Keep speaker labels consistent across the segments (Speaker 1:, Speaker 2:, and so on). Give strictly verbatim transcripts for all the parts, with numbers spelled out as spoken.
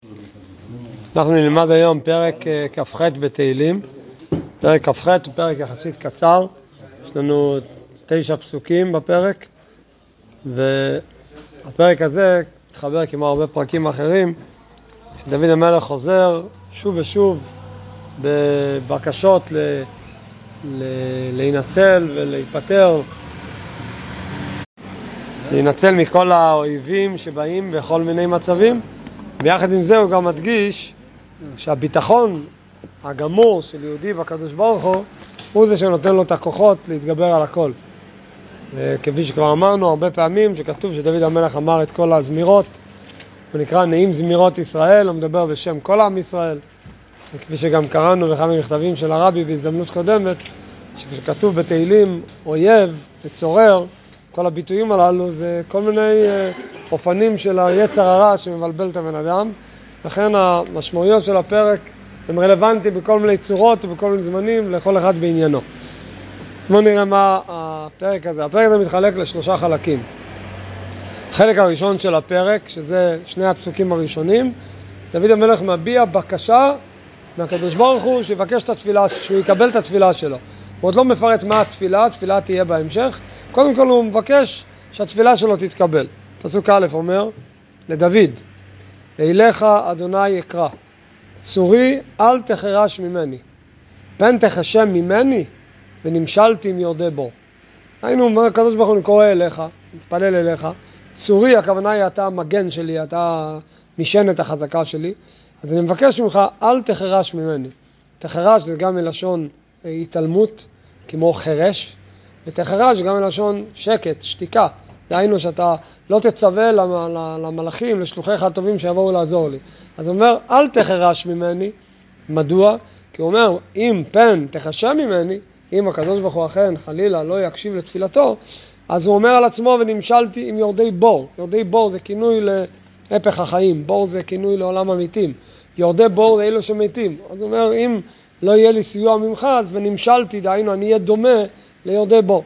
Speaker 1: אנחנו נלמד היום פרק כ"ח בתהילים. פרק כ"ח הוא פרק יחסית קצר, יש לנו תשע פסוקים בפרק, והפרק הזה מתחבר כמו הרבה פרקים אחרים, שדוד המלך חוזר שוב ושוב בבקשות ל... ל... להינצל ולהיפטר, להינצל מכל האויבים שבאים בכל מיני מצבים. ביחד עם זה הוא גם מדגיש שהביטחון הגמור של יהודי בקדוש ברוך הוא הוא זה שנותן לו את הכוחות להתגבר על הכל. וכפי שכבר אמרנו הרבה פעמים שכתוב שדוד המלך אמר את כל הזמירות, הוא נקרא נעים זמירות ישראל, הוא מדבר בשם כל עם ישראל. וכפי שגם קראנו בכמה מכתבים של הרבי בהזדמנות קודמת, שכתוב בתהילים אויב וצורר, כל הביטויים הללו זה כל מיני אופנים של היצר הרע שמבלבל את הבן אדם. לכן המשמעויות של הפרק הם רלוונטיים בכל מיני צורות ובכל מיני זמנים לכל אחד בעניינו. בואו נראה מה הפרק הזה. הפרק הזה מתחלק לשלושה חלקים. החלק הראשון של הפרק, שזה שני הפסוקים הראשונים, דוד המלך מביע בקשה מהקדוש ברוך הוא שיבקש את התפילה, שהוא יקבל את התפילה שלו. הוא עוד לא מפרט מה התפילה, התפילה תהיה בהמשך. קודם כל הוא מבקש שהתפילה שלו תתקבל. פסוק א' אומר לדוד, אליך אדוני יקרא, צורי אל תחרש ממני, פן תחשם ממני ונמשלתי עם יורדי בור. היינו אומר, הקדוש ברוך הוא קורא אליך, מתפלל אליך, צורי הכוונה היא אתה המגן שלי, אתה משענת החזקה שלי, אז אני מבקש ממך אל תחרש ממני. תחרש זה גם מלשון התעלמות כמו חרש, ותחרש גם מלשון שקט, שתיקה. דהיינו שאתה לא תצווה למלאכים, לשלוחיך הטובים שיבואו לעזור לי. אז הוא אומר, אל תחרש ממני. מדוע? כי הוא אומר, אם פן תחשם ממני, אם הקדוש ברוך הוא אכן חלילה לא יקשיב לתפילתו, אז הוא אומר על עצמו ונמשלתי עם יורדי בור. יורדי בור זה כינוי להפך החיים, בור זה כינוי לעולם המתים. יורדי בור זה אלו שמתים. אז הוא אומר, אם לא יהיה לי סיוע ממך, אז ונמשלתי, דהיינו אני אהיה דומה ליורדי בור.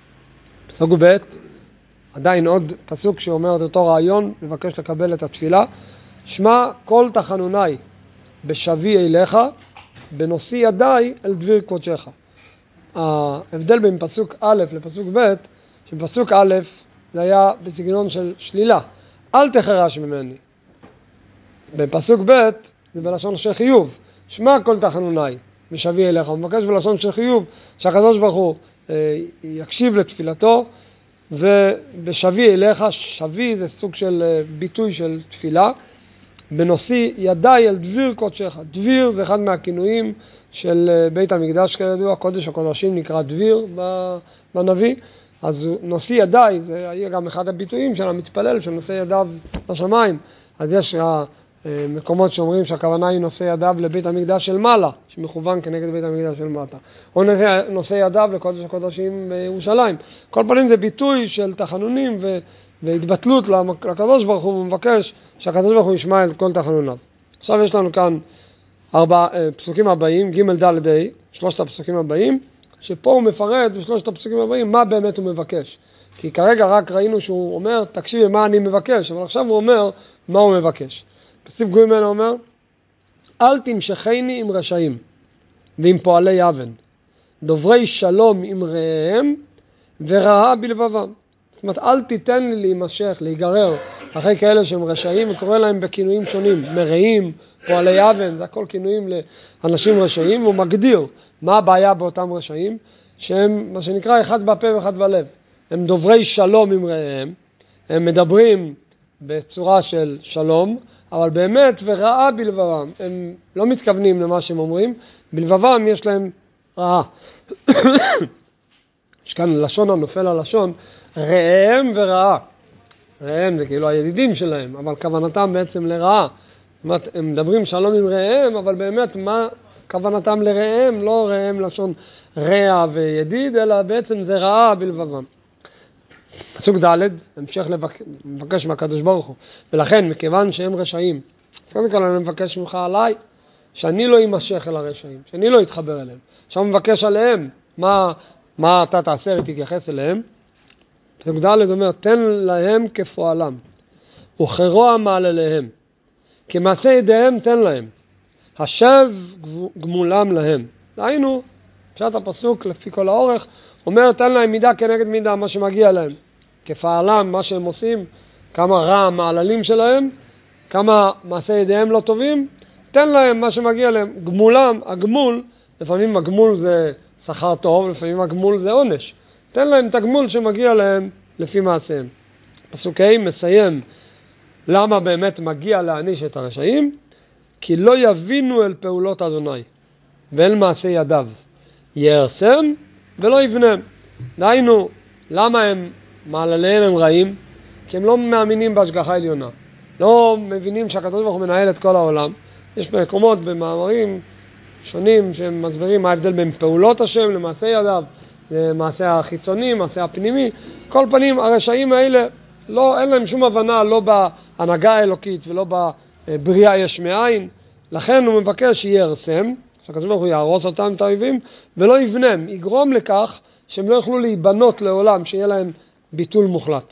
Speaker 1: פסוק ב' עדיין עוד פסוק שאומר את אותו רעיון, מבקש לקבל את התפילה. שמע כל תחנוני בשבי אליך, בנושא ידיי אל דביר קודשך. ההבדל בין פסוק א' לפסוק ב', שבפסוק א' זה היה בסגנון של שלילה, אל תחרש ממני. בפסוק ב' זה בלשון של חיוב, שמע כל תחנוני בשבי אליך. הוא מבקש בלשון של חיוב שהקדוש ברוך הוא יקשיב לתפילתו, ובשבי אליך, שבי זה סוג של ביטוי של תפילה, בנושא ידיי אל דביר קודשך. דביר זה אחד מהכינויים של בית המקדש כידוע, קודש הקודשים נקרא דביר בנביא, אז נושא ידיי זה יהיה גם אחד הביטויים של המתפלל של נושא ידיו לשמיים. אז יש מקומות שאומרים שהכוונה היא נושא ידיו לבית המקדש של מעלה, שמכוון כנגד בית המקדש של מטה, או נושא ידיו לקודש הקודשים בירושלים. כל פנים זה ביטוי של תחנונים ו- והתבטלות לקדוש ברוך הוא, ומבקש שהקדוש ברוך הוא ישמע את כל תחנוניו. עכשיו יש לנו כאן ארבע פסוקים הבאים, ג' ד' ה', שלושת הפסוקים הבאים, שפה הוא מפרט בשלושת הפסוקים הבאים מה באמת הוא מבקש. כי כרגע רק ראינו שהוא אומר, תקשיב מה אני מבקש, אבל עכשיו הוא אומר מה הוא מבקש. פסוק ג' אומר, אל תמשכני עם רשעים ועם פועלי אבן, דוברי שלום עם רעיהם ורעה בלבבם. זאת אומרת, אל תיתן לי להימשך, להיגרר אחרי כאלה שהם רשעים, וקורא להם בכינויים שונים, מרעים, פועלי אבן, זה הכל כינויים לאנשים רשעים. הוא מגדיר מה הבעיה באותם רשעים, שהם מה שנקרא אחד בפה ואחד בלב. הם דוברי שלום עם רעיהם, הם מדברים בצורה של שלום, אבל באמת ורעה בלבבם, הם לא מתכוונים למה שהם אומרים, בלבבם יש להם רעה. יש כאן לשון הנופל הלשון, רעיהם ורעה. רעיהם זה כאילו הידידים שלהם, אבל כוונתם בעצם לרעה. זאת אומרת, הם מדברים שלום עם רעיהם, אבל באמת מה כוונתם לרעיהם? לא רעיהם לשון רע וידיד, אלא בעצם זה רעה בלבבם. פסוק ד' המשך לבקש מהקדוש ברוך הוא, ולכן מכיוון שהם רשעים, קודם כל אני מבקש ממך עליי שאני לא יימשך אל הרשעים, שאני לא אתחבר אליהם. עכשיו מבקש עליהם, מה, מה אתה תעשה ותתייחס אליהם? פסוק ד' אומר, תן להם כפועלם וכרוע מעלליהם, כי מעשה ידיהם תן להם, השב גמולם להם. דהיינו, פשט הפסוק לפי כל האורך, אומר תן להם מידה כנגד מידה, מה שמגיע להם. כפעלם, מה שהם עושים, כמה רע המעללים שלהם, כמה מעשה ידיהם לא טובים, תן להם מה שמגיע להם. גמולם, הגמול, לפעמים הגמול זה שכר טוב, לפעמים הגמול זה עונש. תן להם את הגמול שמגיע להם לפי מעשיהם. פסוק ה' מסיים למה באמת מגיע להעניש את הרשעים, כי לא יבינו אל פעולות אדוני ואל מעשי ידיו, יהרסם ולא יבנם. דהיינו, למה הם מעלליהם הם רעים? כי הם לא מאמינים בהשגחה עליונה, לא מבינים שהקדוש ברוך הוא מנהל את כל העולם. יש מקומות במאמרים שונים שהם מסבירים מה ההבדל בין פעולות השם למעשי ידיו, למעשה החיצוני, מעשה הפנימי. כל פנים, הרשעים האלה לא, אין להם שום הבנה, לא בהנהגה האלוקית ולא בבריאה יש מאין. לכן הוא מבקש שיהרסם, שהקדוש ברוך הוא יהרוס אותם את האויבים, ולא יבנם, יגרום לכך שהם לא יוכלו להיבנות לעולם, שיהיה להם ביטול מוחלט.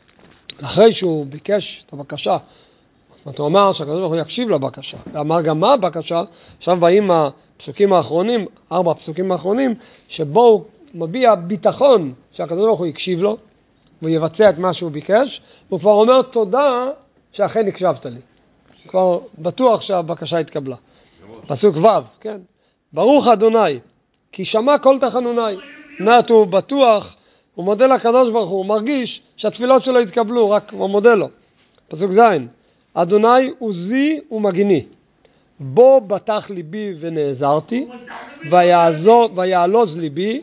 Speaker 1: אחרי שהוא ביקש את הבקשה, הוא אמר שהקדוש ברוך הוא יקשיב לבקשה, ואמר גם מה הבקשה. עכשיו באים הפסוקים האחרונים, ארבע הפסוקים האחרונים, שבו הוא מביע ביטחון שהקדוש ברוך הוא יקשיב לו, והוא יבצע את מה שהוא ביקש, והוא כבר אומר תודה שאכן הקשבת לי. כבר בטוח שהבקשה התקבלה. פסוק ו', כן. ברוך אדוני, כי שמע כל תחנוני. מעט הוא בטוח, הוא מודה לקדוש ברוך הוא, הוא מרגיש שהתפילות שלו התקבלו, רק הוא מודה לו. פסוק ז', אדוני עוזי ומגיני, בו בטח ליבי ונעזרתי, ויעזור, ויעלוז ליבי,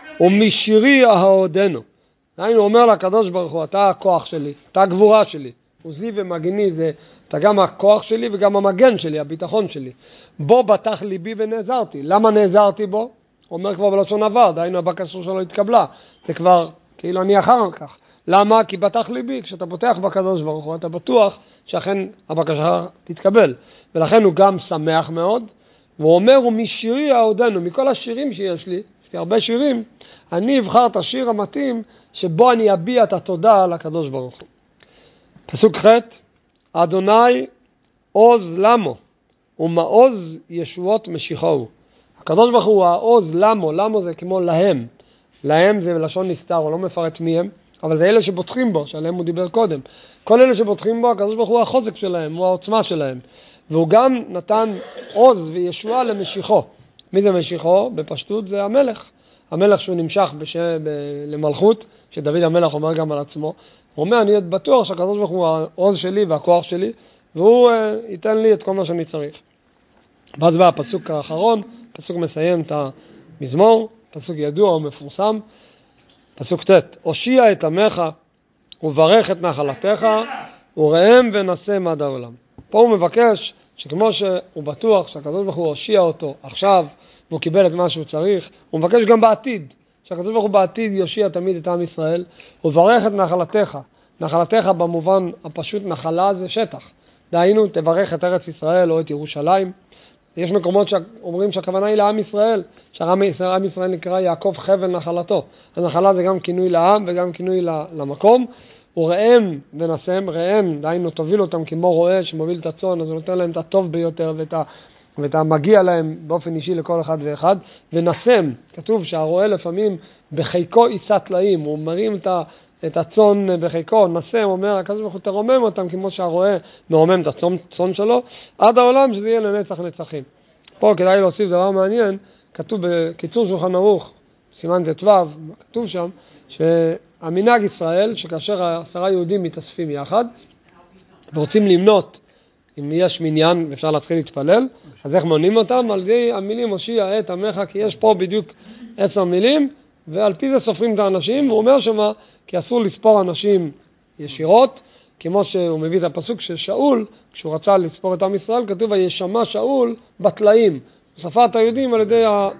Speaker 1: ומשירי אהודנו. דהיינו, אומר לקדוש ברוך הוא, אתה הכוח שלי, אתה הגבורה שלי. עוזי ומגיני זה, אתה גם הכוח שלי וגם המגן שלי, הביטחון שלי. בו בטח ליבי ונעזרתי. למה נעזרתי בו? הוא אומר כבר בלשון עבר, דהיינו הבקשה שלו התקבלה. זה כבר כאילו אני אחר כך. למה? כי בטח ליבי, כשאתה פותח בקדוש ברוך הוא, אתה בטוח שאכן הבקשה תתקבל. ולכן הוא גם שמח מאוד, והוא אומר, ומשירי אהודנו, מכל השירים שיש לי, יש לי הרבה שירים, אני אבחר את השיר המתאים, שבו אני אביע את התודה לקדוש ברוך הוא. פסוק ח', אדוני עוז למו, ומעוז ישועות משיחו. הקדוש ברוך הוא העוז למו, למו זה כמו להם. להם זה לשון נסתר, הוא לא מפרט מי הם, אבל זה אלה שבוטחים בו, שעליהם הוא דיבר קודם. כל אלה שבוטחים בו, הקדוש ברוך הוא החוזק שלהם, הוא העוצמה שלהם. והוא גם נתן עוז וישועה למשיחו. מי זה משיחו? בפשטות זה המלך. המלך שהוא נמשך בש... ב... למלכות, שדוד המלך אומר גם על עצמו. הוא אומר, אני בטוח שהקדוש ברוך הוא העוז שלי והכוח שלי, והוא uh, ייתן לי את כל מה שאני צריך. ואז בא הפסוק האחרון, פסוק מסיים את המזמור, פסוק ידוע ומפורסם, פסוק ט', הושיע את עמך וברך את נחלתך וראם ונשם עד העולם. פה הוא מבקש שכמו שהוא בטוח שהקדוש ברוך הוא הושיע אותו עכשיו והוא קיבל את מה שהוא צריך, הוא מבקש גם בעתיד, שהקדוש ברוך הוא בעתיד יושיע תמיד את עם ישראל, וברך את נחלתך. נחלתך במובן הפשוט, נחלה זה שטח. דהיינו, תברך את ארץ ישראל או את ירושלים. יש מקומות שאומרים שהכוונה היא לעם ישראל, שהעם ישראל, ישראל נקרא יעקב חבל נחלתו. הנחלה זה גם כינוי לעם וגם כינוי למקום. וראם ונשם, ראם, דהיינו תוביל אותם כמו רועה שמוביל את הצאן, אז הוא נותן להם את הטוב ביותר ואת, ה, ואת המגיע להם באופן אישי לכל אחד ואחד. ונשם, כתוב שהרועה לפעמים בחיקו יישא טלאים, הוא מרים את, ה, את הצאן בחיקו, נשם, אומר, הקדוש ברוך הוא תרומם אותם כמו שהרועה מרומם את הצאן שלו, עד העולם שזה יהיה לנצח נצחים. פה כדאי להוסיף דבר מעניין, כתוב בקיצור שולחן ערוך, סימן ט"ו, כתוב שם, שהמנהג ישראל, שכאשר עשרה יהודים מתאספים יחד, ורוצים למנות, אם יש מניין ואפשר להתחיל להתפלל, אז איך מונים אותם? על ידי המילים הושיע את עמך, כי יש פה בדיוק עשר מילים, ועל פי זה סופרים את האנשים, והוא אומר שמה, כי אסור לספור אנשים ישירות, כמו שהוא מביא את הפסוק של שאול, כשהוא רצה לספור את עם ישראל, כתוב, וישמע שאול בתלאים. ספר את היהודים על ידי ה...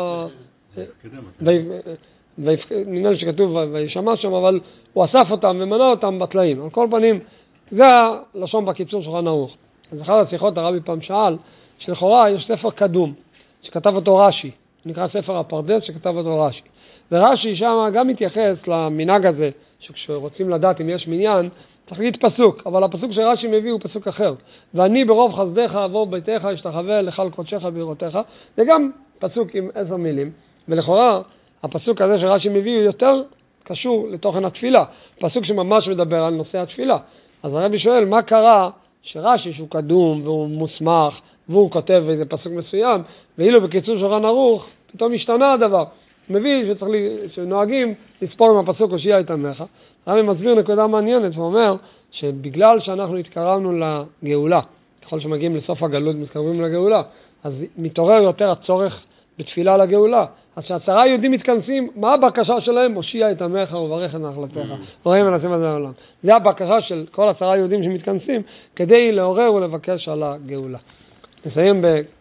Speaker 1: נראה לי שכתוב וישמע שם, אבל הוא אסף אותם ומנה אותם בתלאים. על כל פנים, זה הלשון בקיצור שולחן ערוך. אז אחת השיחות הרבי פעם שאל, שלכאורה יש ספר קדום, שכתב אותו רש"י, נקרא ספר הפרדס, שכתב אותו רש"י. ורש"י שם גם מתייחס למנהג הזה, שכשרוצים לדעת אם יש מניין, צריך להגיד פסוק, אבל הפסוק שרש"י מביא הוא פסוק אחר. ואני ברוב חסדיך אעבור ביתך, אשתחווה לך על קודשך בירותיך. זה גם פסוק עם עשר מילים, ולכאורה הפסוק הזה שרש"י מביא הוא יותר קשור לתוכן התפילה, פסוק שממש מדבר על נושא התפילה. אז הרבי שואל, מה קרה שרש"י שהוא קדום והוא מוסמך, והוא כותב איזה פסוק מסוים, ואילו בקיצור שולחן ערוך, פתאום השתנה הדבר. מביא שצריך לי, שנוהגים לספור עם הפסוק הושיע את עמך. הרבי מסביר נקודה מעניינת, ואומר שבגלל שאנחנו התקרבנו לגאולה, ככל שמגיעים לסוף הגלות מתקרבים לגאולה, אז מתעורר יותר הצורך בתפילה לגאולה. אז כשעשרה היהודים מתכנסים, מה הבקשה שלהם? הושיע את עמך וברך את נחלתך. רואים ונעשים את זה לעולם. זה הבקשה של כל עשרה היהודים שמתכנסים, כדי לעורר ולבקש על הגאולה. נסיים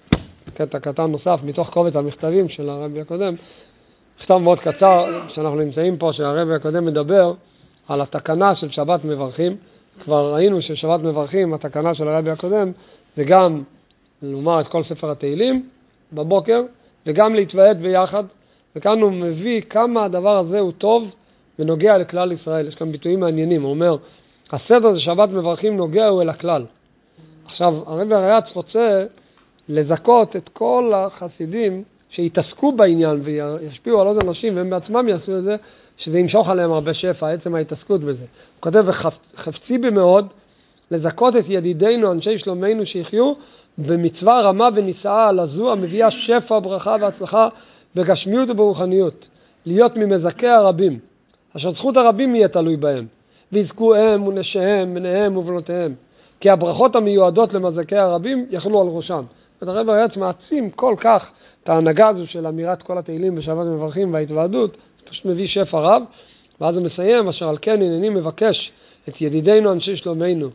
Speaker 1: בקטע קטן נוסף, מתוך קובץ המכתבים של הרבי הקודם, מכתב מאוד קצר, שאנחנו נמצאים פה, שהרבי הקודם מדבר על התקנה של שבת מברכים. כבר ראינו ששבת מברכים, התקנה של הרבי הקודם, זה גם לומר את כל ספר התהילים בבוקר, וגם להתוועד ביחד. וכאן הוא מביא כמה הדבר הזה הוא טוב ונוגע לכלל ישראל. יש כאן ביטויים מעניינים. הוא אומר, הסדר זה שבת מברכים נוגע הוא אל הכלל. עכשיו, הרבי הריי"צ רוצה לזכות את כל החסידים שיתעסקו בעניין וישפיעו על עוד אנשים, והם בעצמם יעשו את זה, שזה ימשוך עליהם הרבה שפע, עצם ההתעסקות בזה. הוא כותב, וחפצי במאוד לזכות את ידידינו, אנשי שלומנו שיחיו, במצווה רמה ונישאה על הזו, המביאה שפע, ברכה והצלחה בגשמיות וברוחניות, להיות ממזכי הרבים, אשר זכות הרבים יהיה תלוי בהם, ויזכו הם ונשיהם, בניהם ובנותיהם, כי הברכות המיועדות למזכי הרבים יכלו על ראשם. הרבי הריי"צ מעצים כל כך את ההנהגה הזו של אמירת כל התהילים בשבת מברכים וההתוועדות, פשוט מביא שפע רב, ואז הוא מסיים, אשר על כן הנני מבקש את ידידינו אנשי שלומנו,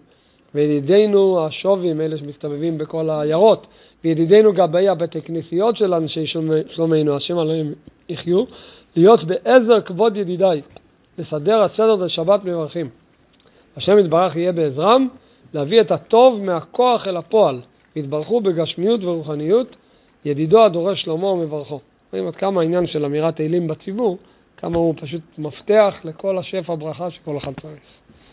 Speaker 1: וידידינו השובים, אלה שמסתובבים בכל העיירות, וידידינו גבאי הבתי כנסיות של אנשי שלומנו, השם עליהם יחיו, להיות בעזר כבוד ידידיי, לסדר הסדר לשבת מברכים. השם יתברך יהיה בעזרם, להביא את הטוב מהכוח אל הפועל, והתברכו בגשמיות ורוחניות, ידידו הדורש שלמה ומברכו. רואים עד כמה העניין של אמירת תהילים בציבור, כמה הוא פשוט מפתח לכל השפע ברכה שכל אחד צריך.